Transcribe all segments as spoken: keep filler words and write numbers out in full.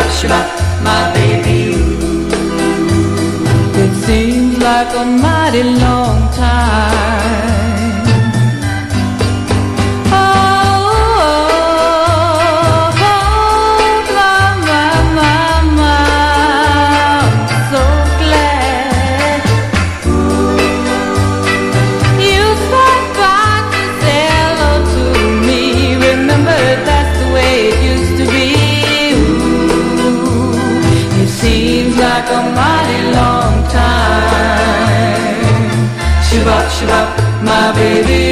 Shabbat, my baby. Ooh. It seems like a mighty long time. Oh, oh, oh, my, my, my, my, I'm so glad. Ooh. You stopped by to say hello to me. Remember, that's the way it used to be. Seems like a mighty long time. Shabbat, Shabbat, my baby,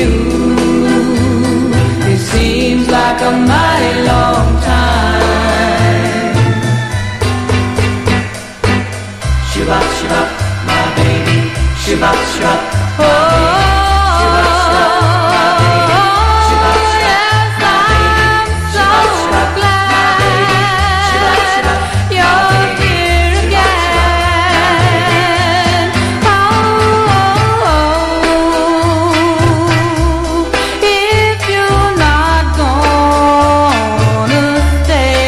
ooh. It seems like a mighty long time. Shabbat, Shabbat, my baby, Shabbat, Shabbat, oh.